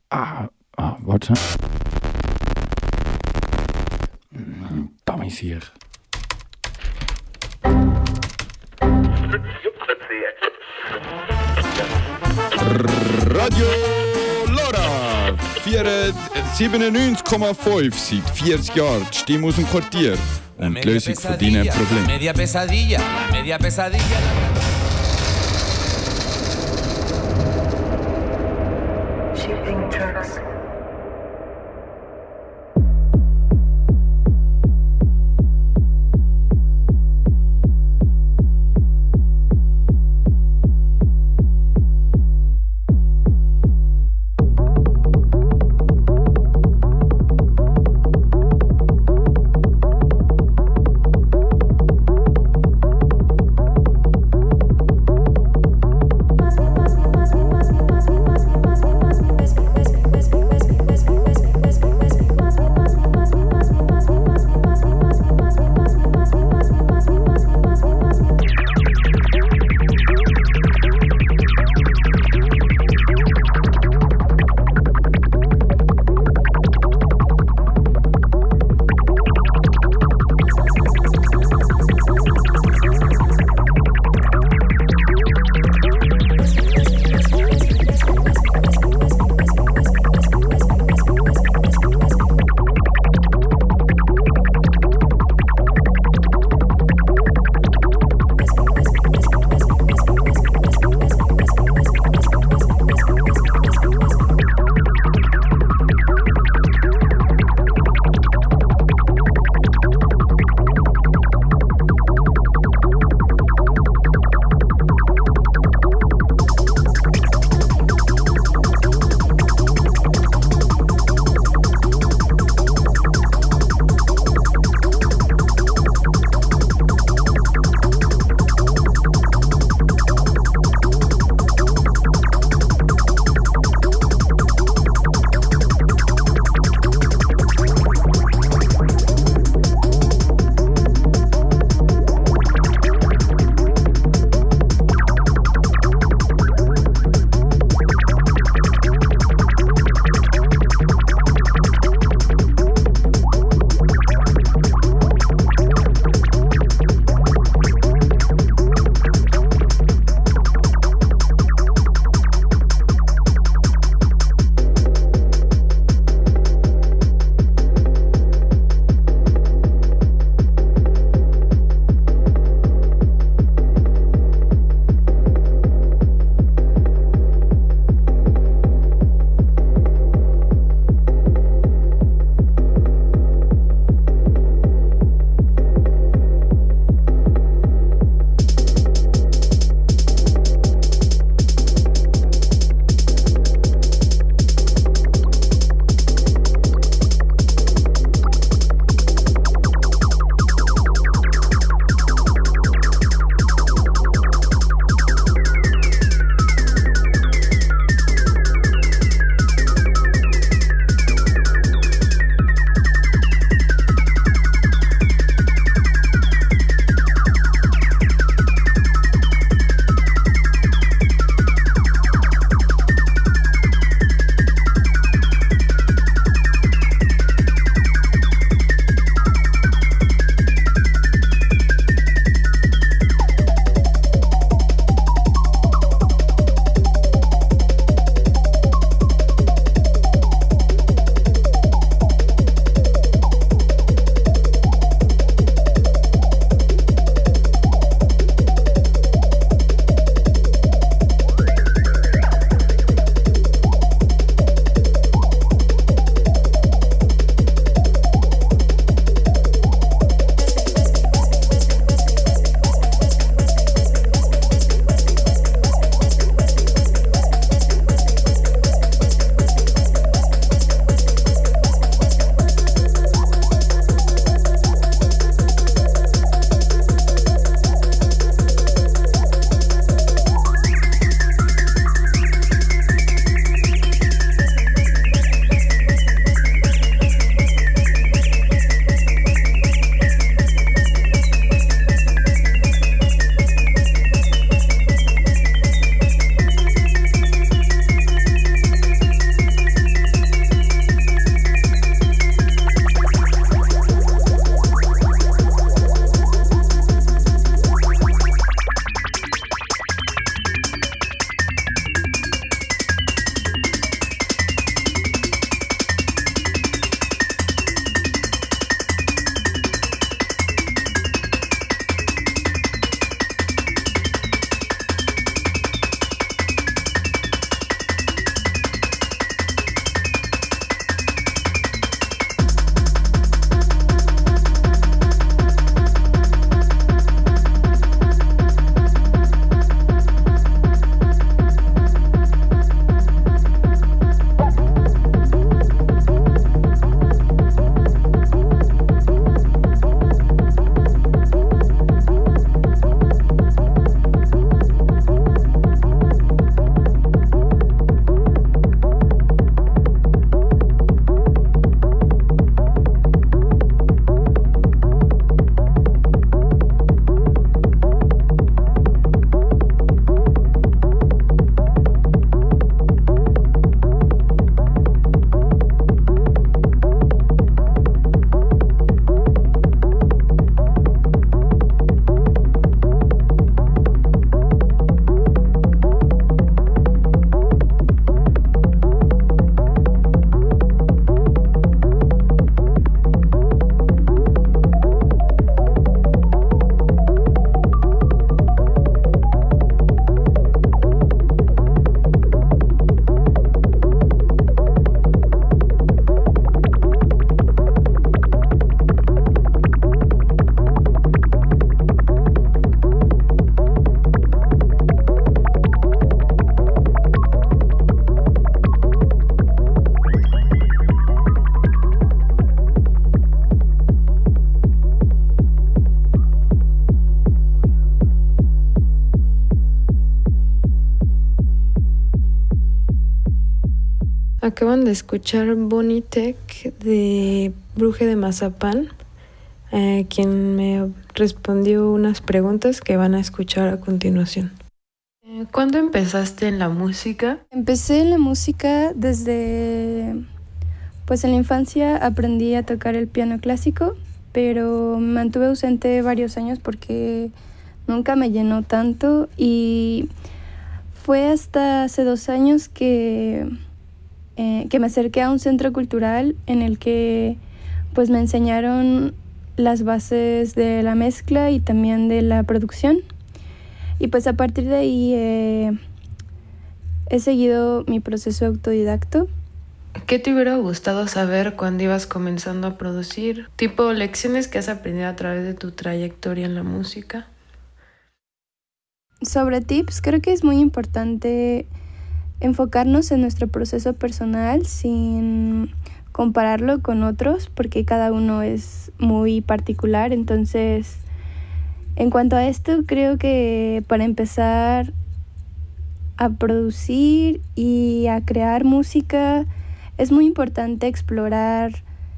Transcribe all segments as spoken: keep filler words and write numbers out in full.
Ah, ah, warte. Damals hier. Radio Lora siebenundneunzig Komma fünf seit vierzig Jahren. Die Stimme aus dem Quartier und die Lösung von deinen Problemen. Media pesadilla, la media pesadilla. Shipping trucks. Must be, must be, must be, must be, must be, must be, must be, must be, must be, must be, must be. Acaban de escuchar Bonnie Tech de Bruje de Mazapán, eh, quien me respondió unas preguntas que van a escuchar a continuación. Eh, ¿Cuándo empezaste en la música? Empecé en la música desde, pues en la infancia aprendí a tocar el piano clásico, pero me mantuve ausente varios años porque nunca me llenó tanto y fue hasta hace dos años que, eh, que me acerqué a un centro cultural en el que pues me enseñaron las bases de la mezcla y también de la producción. Y pues a partir de ahí eh, he seguido mi proceso autodidacto. ¿Qué te hubiera gustado saber cuando ibas comenzando a producir? Tipo lecciones que has aprendido a través de tu trayectoria en la música. Sobre tips, creo que es muy importante enfocarnos en nuestro proceso personal sin compararlo con otros, porque cada uno es muy particular. Entonces, en cuanto a esto, creo que para empezar a producir y a crear música es muy importante explorar,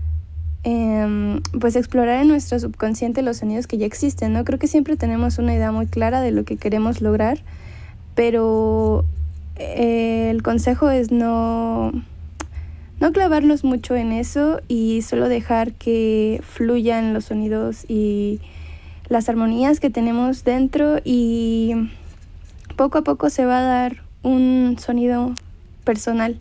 eh, pues explorar en nuestro subconsciente los sonidos que ya existen, ¿no? Creo que siempre tenemos una idea muy clara de lo que queremos lograr, pero eh, el consejo es no, no clavarnos mucho en eso y solo dejar que fluyan los sonidos y las armonías que tenemos dentro, y poco a poco se va a dar un sonido personal.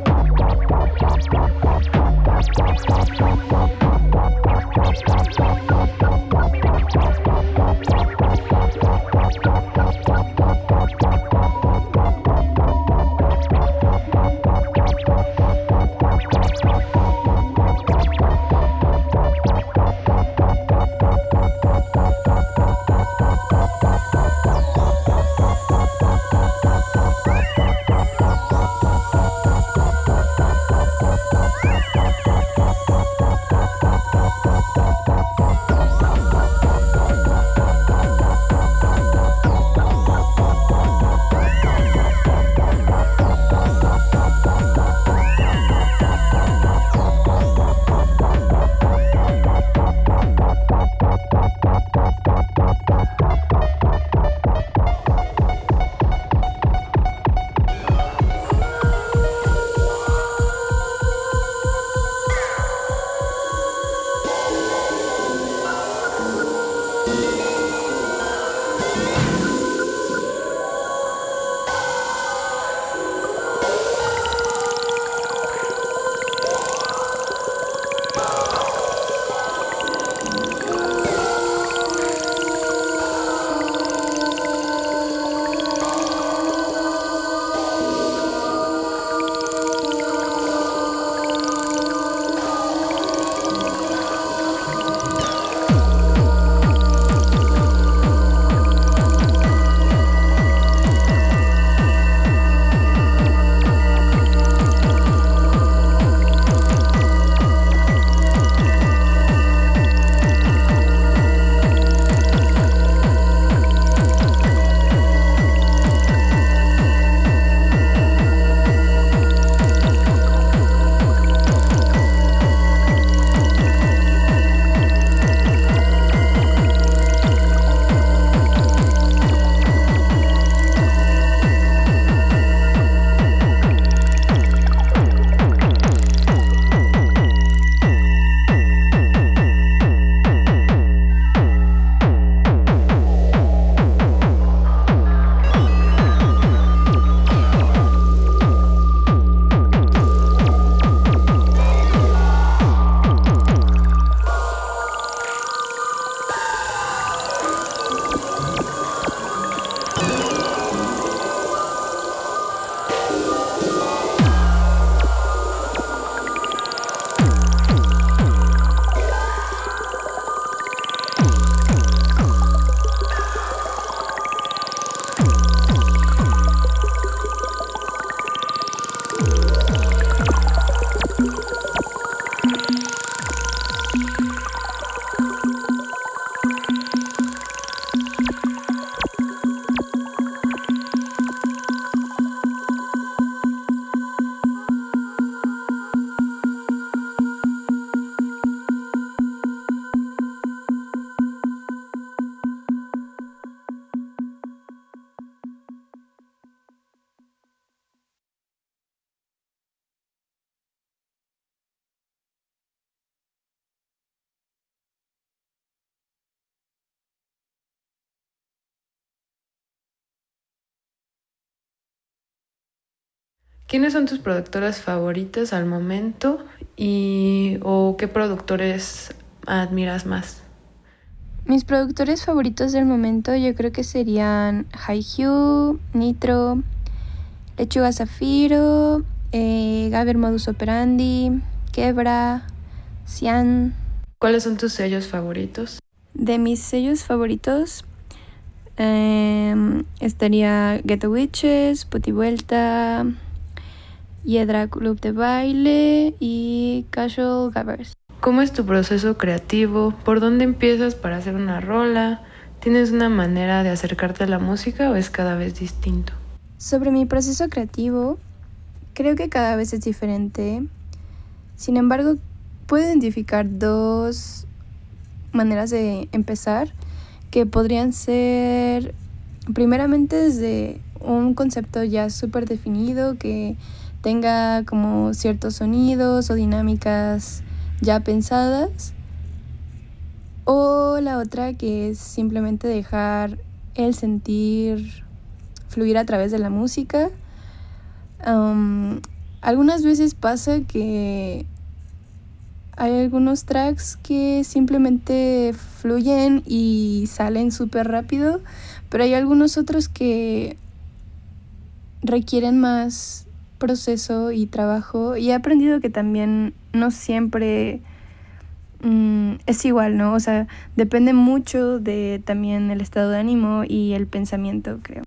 Thank you. ¿Quiénes son tus productoras favoritas al momento y o qué productores admiras más? Mis productores favoritos del momento yo creo que serían Hi-Hue, Nitro, Lechuga Zafiro, eh, Gaber Modus Operandi, Quebra, Cian. ¿Cuáles son tus sellos favoritos? De mis sellos favoritos eh, estaría Ghetto Witches, Puti Vuelta, Hiedra Club de Baile y Casual Gabbers. ¿Cómo es tu proceso creativo? ¿Por dónde empiezas para hacer una rola? ¿Tienes una manera de acercarte a la música o es cada vez distinto? Sobre mi proceso creativo, creo que cada vez es diferente. Sin embargo, puedo identificar dos maneras de empezar que podrían ser primeramente desde un concepto ya súper definido que tenga como ciertos sonidos o dinámicas ya pensadas, o la otra que es simplemente dejar el sentir fluir a través de la música. Um, algunas veces pasa que hay algunos tracks que simplemente fluyen y salen súper rápido, pero hay algunos otros que requieren más proceso y trabajo, y he aprendido que también no siempre mm, es igual, ¿no? O sea, depende mucho de también el estado de ánimo y el pensamiento, creo.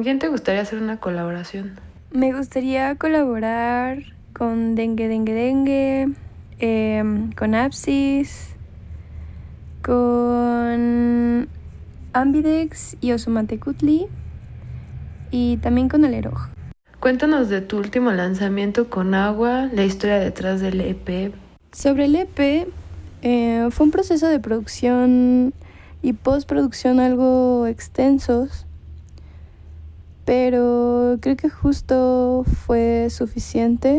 quién te gustaría hacer una colaboración? Me gustaría colaborar con Dengue Dengue Dengue, eh, con Apsis, con Ambidex y Osumatecutli y también con el Eroj. Cuéntanos de tu último lanzamiento con Agua, la historia detrás del E P. Sobre el E P, eh, fue un proceso de producción y postproducción algo extensos, pero creo que justo fue suficiente.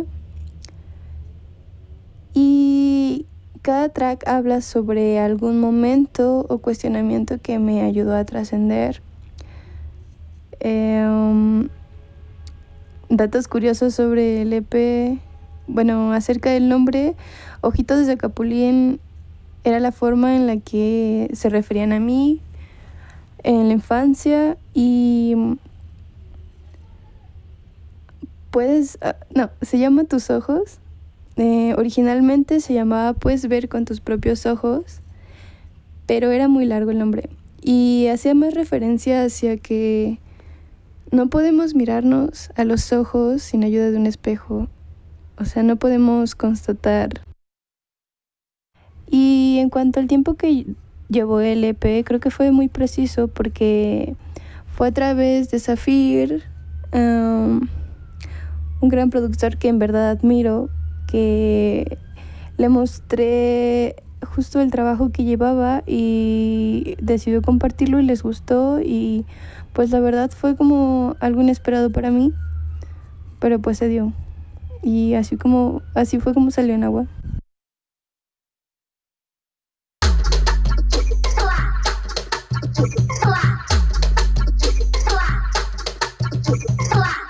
Y cada track habla sobre algún momento o cuestionamiento que me ayudó a trascender. Eh, um, datos curiosos sobre el E P. Bueno, acerca del nombre, Ojitos de Capulín era la forma en la que se referían a mí en la infancia y puedes, uh, no, se llama Tus Ojos. Eh, originalmente se llamaba Puedes ver con tus propios ojos, pero era muy largo el nombre y hacía más referencia hacia que no podemos mirarnos a los ojos sin ayuda de un espejo. O sea, no podemos constatar. Y en cuanto al tiempo que llevó el E P, creo que fue muy preciso porque fue a través de Zafir, um, un gran productor que en verdad admiro, que le mostré justo el trabajo que llevaba y decidió compartirlo y les gustó y pues la verdad fue como algo inesperado para mí, pero pues se dio y así como así fue como salió en Agua. Wow.